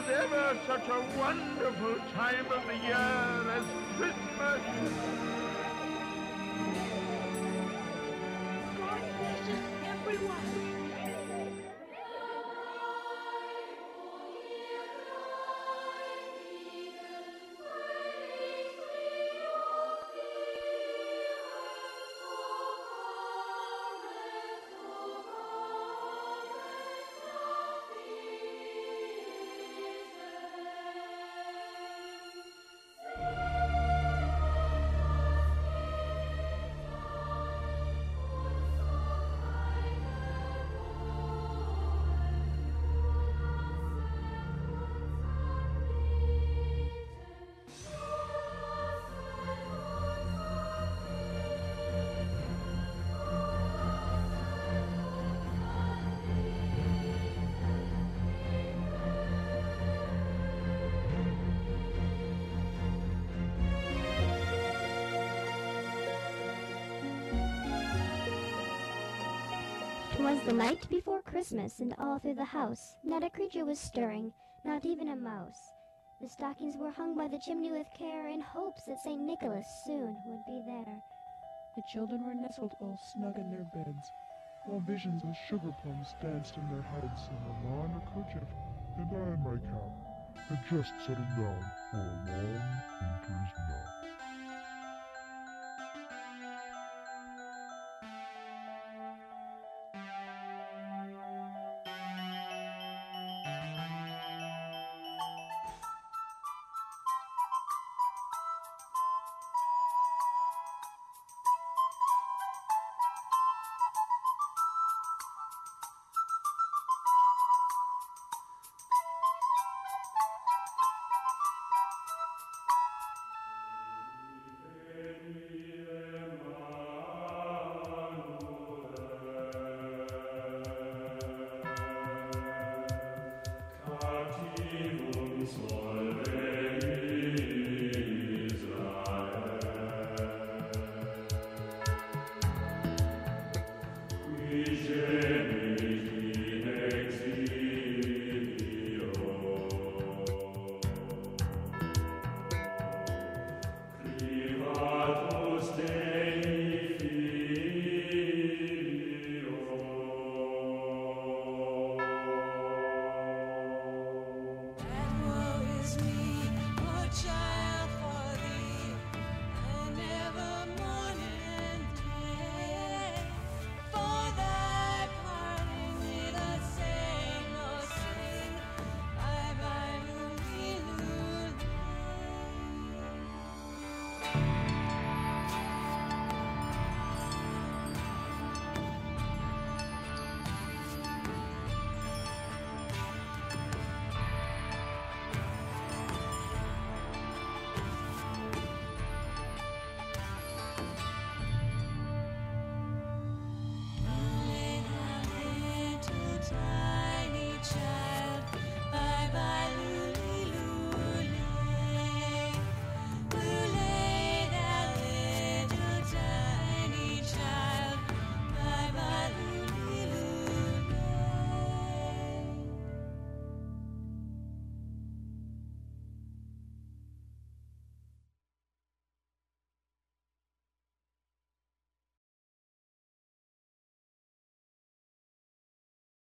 was ever such a wonderful time of the year as Christmas. God bless everyone. Twas the night before Christmas, and all through the house not a creature was stirring, not even a mouse. The stockings were hung by the chimney with care, in hopes that St. Nicholas soon would be there. The children were nestled all snug in their beds, while visions of sugar plums danced in their heads, and Mamma in her kerchief, and I in my cap, had just settled down for a long winter's nap. Cativum